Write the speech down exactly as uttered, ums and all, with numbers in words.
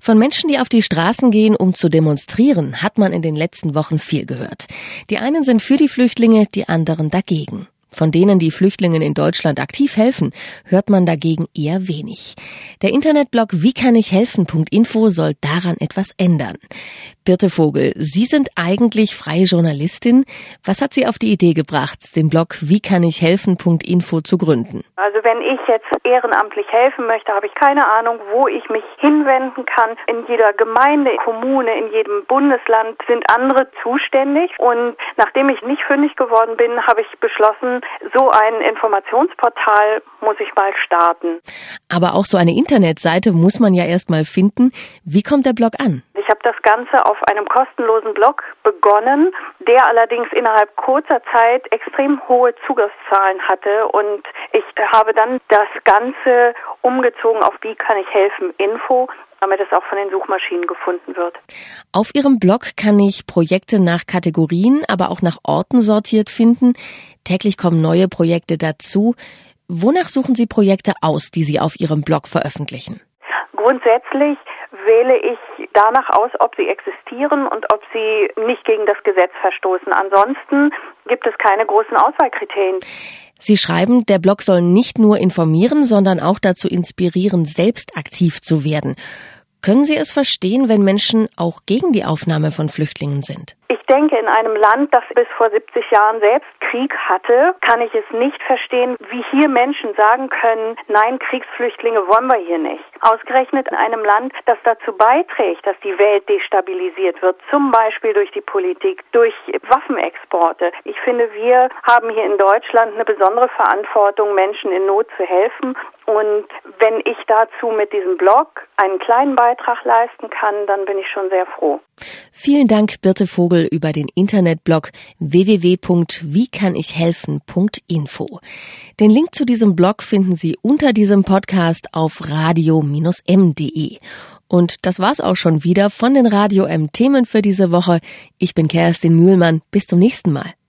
Von Menschen, die auf die Straßen gehen, um zu demonstrieren, hat man in den letzten Wochen viel gehört. Die einen sind für die Flüchtlinge, die anderen dagegen. Von denen, die Flüchtlingen in Deutschland aktiv helfen, hört man dagegen eher wenig. Der Internetblog wie kann ich helfen punkt info soll daran etwas ändern. Birte Vogel, Sie sind eigentlich freie Journalistin. Was hat Sie auf die Idee gebracht, den Blog wie kann ich helfen punkt info zu gründen? Also wenn ich jetzt ehrenamtlich helfen möchte, habe ich keine Ahnung, wo ich mich hinwenden kann. In jeder Gemeinde, Kommune, in jedem Bundesland sind andere zuständig. Und nachdem ich nicht fündig geworden bin, habe ich beschlossen, so ein Informationsportal muss ich mal starten. Aber auch so eine Internetseite muss man ja erst mal finden. Wie kommt der Blog an? Ich habe das Ganze auf einem kostenlosen Blog begonnen, der allerdings innerhalb kurzer Zeit extrem hohe Zugriffszahlen hatte, und ich habe dann das Ganze umgezogen auf wie kann ich helfen Info, damit es auch von den Suchmaschinen gefunden wird. Auf Ihrem Blog kann ich Projekte nach Kategorien, aber auch nach Orten sortiert finden. Täglich kommen neue Projekte dazu. Wonach suchen Sie Projekte aus, die Sie auf Ihrem Blog veröffentlichen? Grundsätzlich wähle ich danach aus, ob sie existieren und ob sie nicht gegen das Gesetz verstoßen. Ansonsten gibt es keine großen Auswahlkriterien. Sie schreiben, der Blog soll nicht nur informieren, sondern auch dazu inspirieren, selbst aktiv zu werden. Können Sie es verstehen, wenn Menschen auch gegen die Aufnahme von Flüchtlingen sind? Ich denke, in einem Land, das bis vor siebzig Jahren selbst Krieg hatte, kann ich es nicht verstehen, wie hier Menschen sagen können, nein, Kriegsflüchtlinge wollen wir hier nicht. Ausgerechnet in einem Land, das dazu beiträgt, dass die Welt destabilisiert wird, zum Beispiel durch die Politik, durch Waffenexporte. Ich finde, wir haben hier in Deutschland eine besondere Verantwortung, Menschen in Not zu helfen. Und wenn ich dazu mit diesem Blog einen kleinen Beitrag leisten kann, dann bin ich schon sehr froh. Vielen Dank, Birte Vogel, über den Internetblog w w w punkt wie kann ich helfen punkt info. Den Link zu diesem Blog finden Sie unter diesem Podcast auf radio Bindestrich m punkt de. Und das war's auch schon wieder von den Radio M Themen für diese Woche. Ich bin Kerstin Mühlmann. Bis zum nächsten Mal.